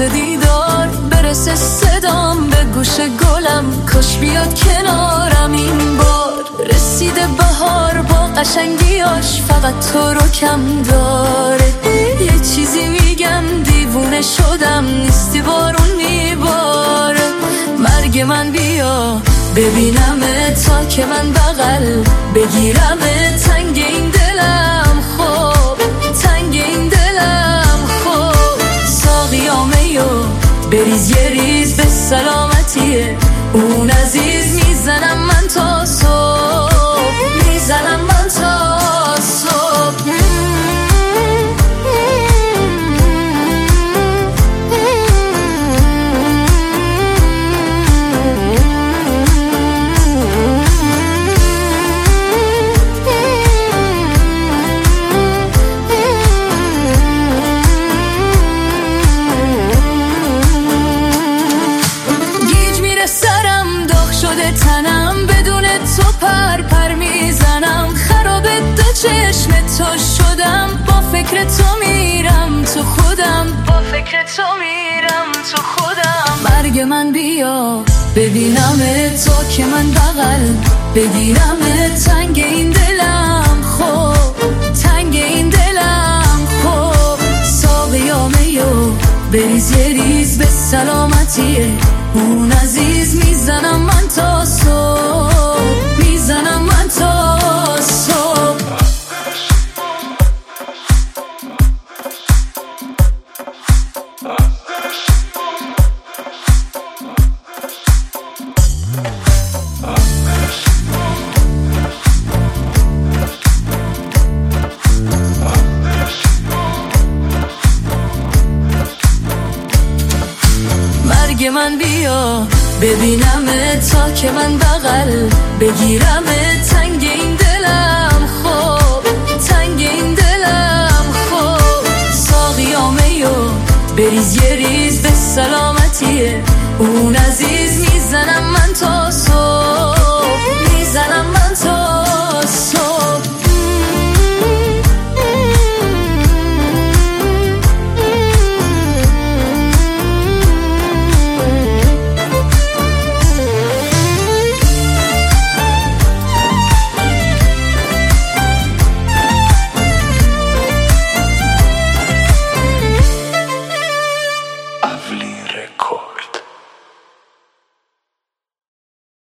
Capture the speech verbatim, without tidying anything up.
واسه دیدار برسه صدام به گوش گلم، کاش بیاد کنارم این بار. رسیده بهار با قشنگیاش، فقط تو رو کم داره. یه چیزی میگم دیوونه شدم، نیستی بارون میباره. مرگ من بیا ببینم تا که من بغل بگیرم، تنگ این دلم خوب، تنگ این دلم خوب. ساقیامه یو بریز یه ریز به سلامتیه اون عزیز. میزنم من تا صبح، میزنم من تا صبح. تنم بدون تو پر پر میزنم، خراب دو چشم تو شدم. با فکر تو میرم تو خودم، با فکر تو میرم تو خودم. مرگ من بیا ببینم تا که من بغل بگیرم، تنگ این دلم خوب، تنگ این دلم خوب. ساقیامه یو بریز یه ریز به سلامتیه اون عزیز. میزنم من تا صبح، میزنم من تا صبح. مرگ من بیا ببینم تا که من بغل بگیرم، تنگ این دلم خوب، تنگ این دلم خوب. ساقیامه یو بریز یه ریز به سلامتیه اون عزیز. میزنم من تا صبح.